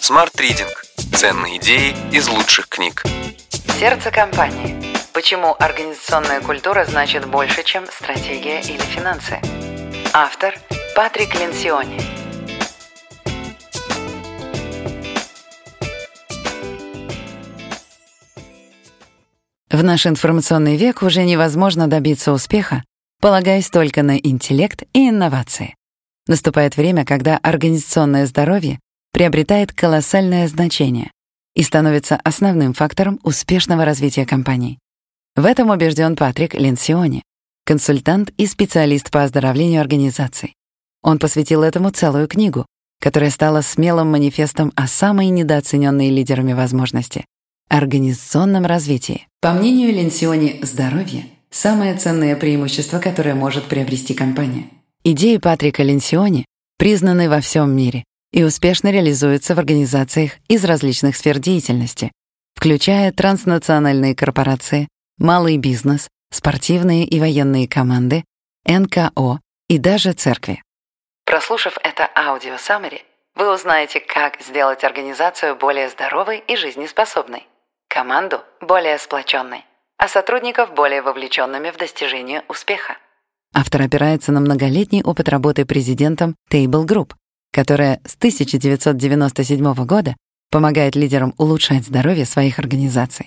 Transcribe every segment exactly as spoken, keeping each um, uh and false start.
Smart Reading. Ценные идеи из лучших книг. Сердце компании. Почему организационная культура значит больше, чем стратегия или финансы? Автор Патрик Ленсиони. В наш информационный век уже невозможно добиться успеха, полагаясь только на интеллект и инновации. Наступает время, когда организационное здоровье приобретает колоссальное значение и становится основным фактором успешного развития компаний. В этом убежден Патрик Ленсиони, консультант и специалист по оздоровлению организаций. Он посвятил этому целую книгу, которая стала смелым манифестом о самой недооцененной лидерами возможности — организационном развитии. По мнению Ленсиони, здоровье — самое ценное преимущество, которое может приобрести компания. Идеи Патрика Ленсиони признаны во всем мире и успешно реализуются в организациях из различных сфер деятельности, включая транснациональные корпорации, малый бизнес, спортивные и военные команды, эн ка о и даже церкви. Прослушав это аудио-саммари, вы узнаете, как сделать организацию более здоровой и жизнеспособной, команду более сплоченной, а сотрудников более вовлеченными в достижение успеха. Автор опирается на многолетний опыт работы президентом Table Group, которая с тысяча девятьсот девяносто седьмого года помогает лидерам улучшать здоровье своих организаций.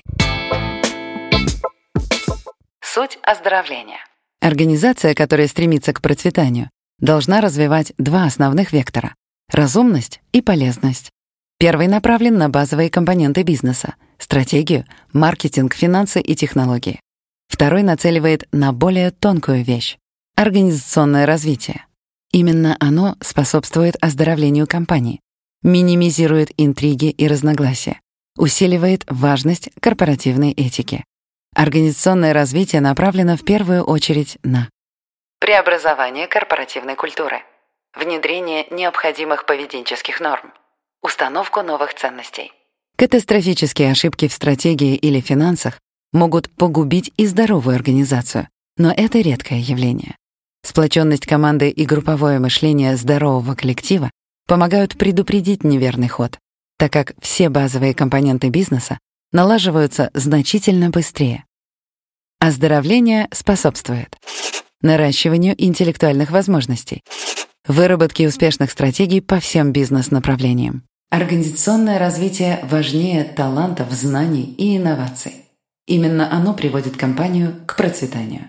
Суть оздоровления. Организация, которая стремится к процветанию, должна развивать два основных вектора — разумность и полезность. Первый направлен на базовые компоненты бизнеса — стратегию, маркетинг, финансы и технологии. Второй нацеливает на более тонкую вещь — организационное развитие. Именно оно способствует оздоровлению компании, минимизирует интриги и разногласия, усиливает важность корпоративной этики. Организационное развитие направлено в первую очередь на преобразование корпоративной культуры, внедрение необходимых поведенческих норм, установку новых ценностей. Катастрофические ошибки в стратегии или финансах могут погубить и здоровую организацию, но это редкое явление. Сплоченность команды и групповое мышление здорового коллектива помогают предупредить неверный ход, так как все базовые компоненты бизнеса налаживаются значительно быстрее. Оздоровление способствует наращиванию интеллектуальных возможностей, выработке успешных стратегий по всем бизнес-направлениям. Организационное развитие важнее талантов, знаний и инноваций. Именно оно приводит компанию к процветанию.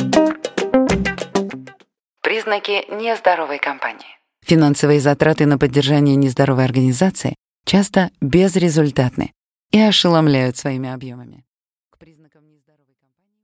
Признаки нездоровой компании. Финансовые затраты на поддержание нездоровой организации часто безрезультатны и ошеломляют своими объемами. К признакам нездоровой компании